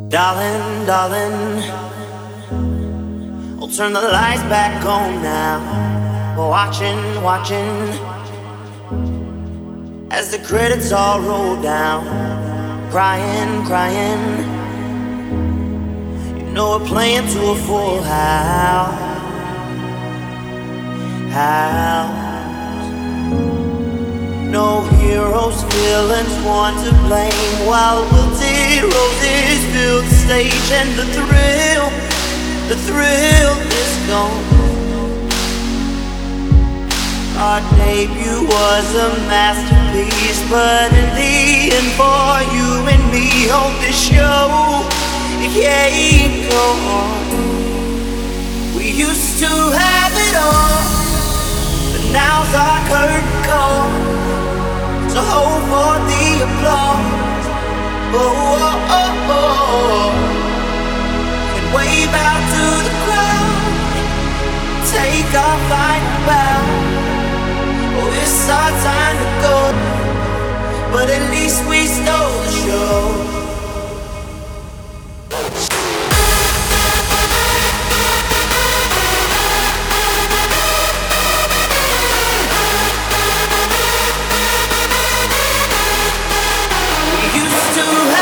Darling, darling, I'll turn the lights back on now. Watching, watching, as the credits all roll down. Crying, crying, you know we're playing to a full house. No heroes, villains, one to blame, while wilted roses fill the stage. And the thrill is gone. Our debut was a masterpiece, but in the end, for you and me, on this show, it can't go on. We used to have it all, but now's our curtain call. So hold for the applause, oh, oh, oh, oh, and wave out to the crowd. Take our final bow. Oh, it's our time to go, but at least we stole the show. To